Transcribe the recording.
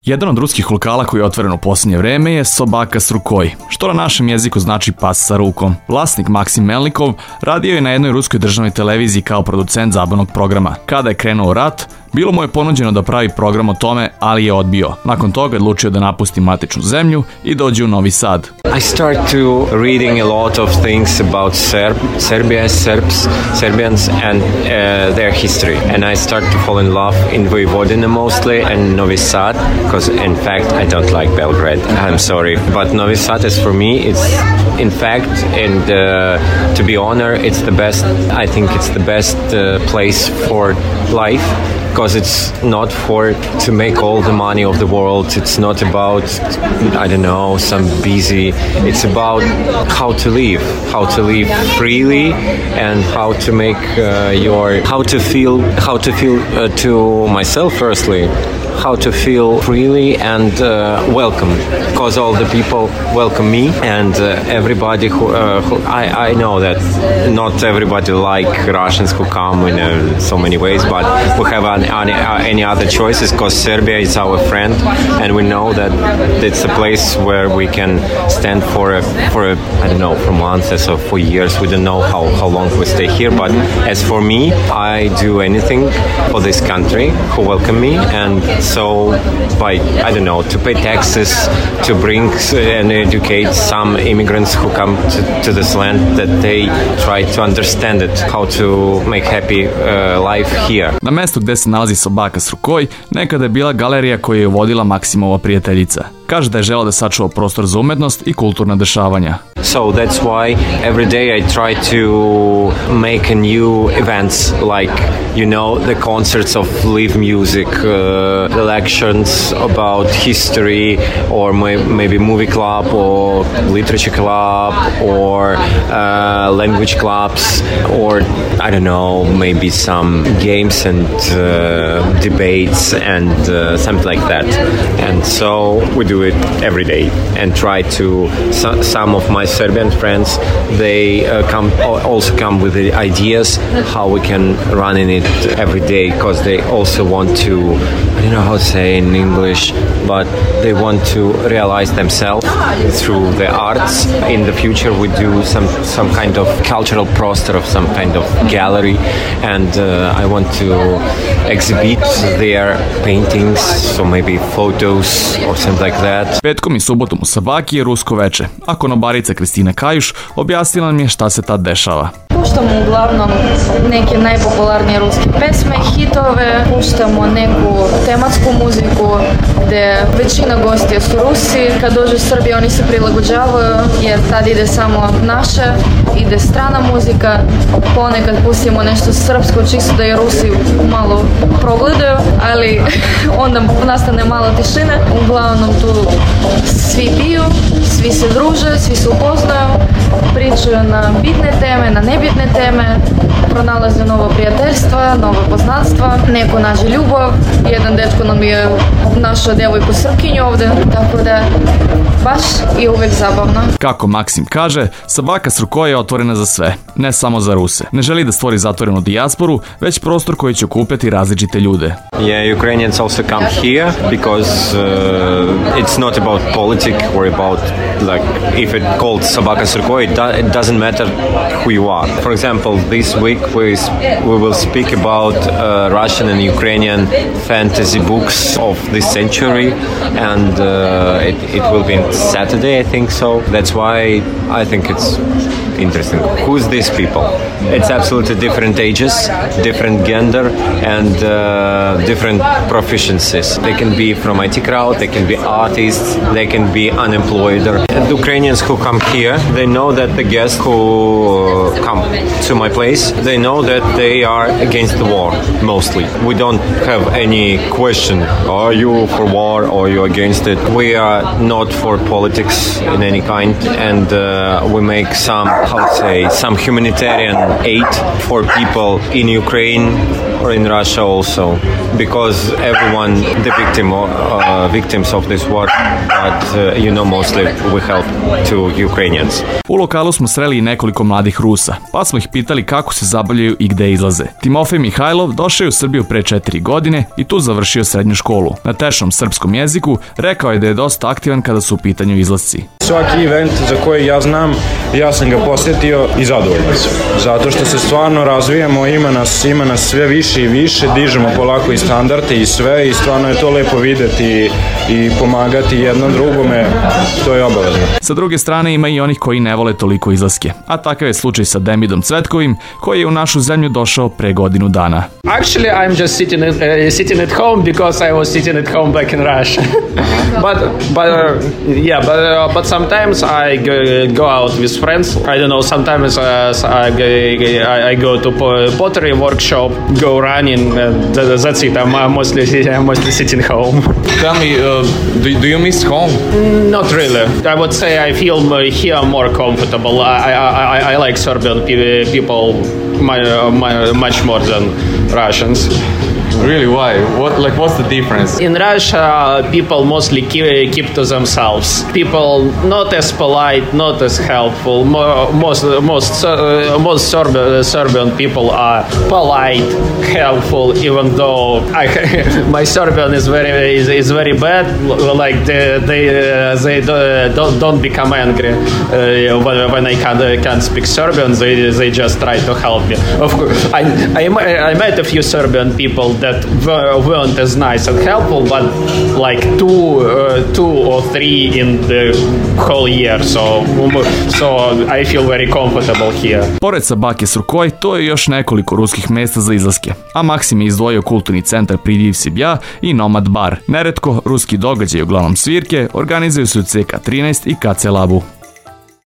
Jedan od ruskih lokala koji je otvoren u posljednje vreme je Sobaka s rukoj, što na našem jeziku znači pas sa rukom. Vlasnik Maksim Melnikov radio je na jednoj ruskoj državnoj televiziji kao producent zabavnog programa. Kada je krenuo rat, bilo mu je ponuđeno da pravi program o tome, ali je odbio. Nakon toga je odlučio da napusti matičnu zemlju i dođe u Novi Sad. I start to reading a lot of things about Serbia, Serbians and their history. And I start to fall in love in Vojvodina mostly and Novi Sad, because in fact I don't like Belgrade. I'm sorry, but Novi Sad is for me, it's in fact, and to be honest, it's the best. I think it's the best place for life. Because it's not for to make all the money of the world. It's not about, I don't know, some busy. It's about how to live freely, and how to make how to feel to myself firstly. How to feel freely and welcome, because all the people welcome me, and everybody who I know that not everybody like Russians who come in so many ways, but we have any other choices, because Serbia is our friend, and we know that it's a place where we can stand for I don't know, for months or for years. We don't know how long we stay here, but as for me, I do anything for this country who welcome me, and so by, I don't know, to pay taxes, to bring and educate some immigrants who come to this land, that they try to understand it, how to make happy life here. Na mestu gde se nalazi Sobaka s rukoj, nekada je bila galerija koju je vodila Maksimova prijateljica. Kaže da je želeo da sačuva prostor za umetnost i kulturna dešavanja. So that's why every day I try to make a new events, like, you know, the concerts of live music, the lections about history, or maybe movie club, or literature club, or language clubs, or I don't know, maybe some games and debates and something like that. And so we do it every day and try to, some of my Serbian friends, they also come with the ideas how we can run in it every day, because they also want to, I don't know how to say in English, but they want to realize themselves through the arts. In the future we do some kind of cultural prostor, of some kind of gallery, and I want to exhibit their paintings, so maybe photos or something like that. Petkom i subotom u Sobaki je rusko veče, a konobarica Kristina Kajuš objasnila nam je šta se tad dešava. Puštamo uglavnom neke najpopularnije ruske pesme i hitove, puštamo neku tematsku muziku gde većina gostija su Rusi. Kad dođu u Srbiju oni se prilagođavaju jer tad ide samo naše, ide strana muzika, ponekad pustimo nešto srpsko čisto da i Rusi malo progledaju, ali onda nastane malo tišine. Uglavnom tu svi piju, svi se druže, svi se upoznaju, pričaju na bitne teme, na nebitne teme, pronalaze novo prijateljstva, nova poznanstva, neko nađe ljubav, jedan dečko nam je našao devojku Srpkinju ovde, tako da baš i uvek zabavno. Kako Maksim kaže, Sobaka s rukoj je otvorena za sve, ne samo za Ruse. Ne želi da stvori zatvorenu dijasporu, već prostor koji će okupljati različite ljude. Yeah, Ukrainians also come here because it's not about politics or about, like, if it's called Sobaka s rukoj, it doesn't matter who you are. For example, this week we will speak about Russian and Ukrainian fantasy books of this century, and it will be on Saturday, I think so. That's why I think it's interesting. Who's these people? It's absolutely different ages, different gender, and different proficiencies. They can be from IT crowd, they can be artists, they can be unemployed. And the Ukrainians who come here, they know that the guests who come to my place, they know that they are against the war, mostly. We don't have any question, are you for war or are you against it? We are not for politics in any kind, and we make some humanitarian aid for people in Ukraine or in Russia also, because everyone, the victims of this war, but mostly we help to Ukrainians. U lokalu smo sreli i nekoliko mladih Rusa, pa smo ih pitali kako se zabavljaju i gde izlaze. Timofej Mihajlov došao je u Srbiju pre 4 godine i tu završio srednju školu. Na tečnom srpskom jeziku rekao je da je dosta aktivan kada su u pitanju izlasci. Svaki event za koji ja znam, ja sam ga posjetio i zadovoljan sam. Zato što se stvarno razvijamo, ima nas sve više i više, dižemo polako i standarde i sve i stvarno je to lepo videti i pomagati jednom drugome, to je obavezno. Sa druge strane ima i onih koji ne vole toliko izlaske, a takav je slučaj sa Demidom Cvetkovim koji je u našu zemlju došao pre godinu dana. Actually, I'm just sitting at home because I was sitting at home back in Russia. but sometimes I go out with friends. I don't know. Sometimes I go to pottery workshop, go running. That's it. I'm mostly sitting home. Tell me, do you miss home? Not really. I would say I feel here more comfortable. I like Serbian people much more than Russians. Really, why? What's the difference? In Russia, people mostly keep to themselves. People not as polite, not as helpful. Most Serbian people are polite, helpful. Even though my Serbian is very bad, like they don't become angry when I can't speak Serbian. They just try to help me. Of course, I met a few Serbian people that weren't as nice and helpful, but like two or three in the whole year, so I feel very comfortable here. Pored Sabake Surkoj, to je još nekoliko ruskih mesta za izlaske, a Maksim je izdvojio kulturni centar Pridiv Sibja i Nomad bar. Neretko, ruski događaj, uglavnom svirke, organizuju se u CK13 i KC Labu.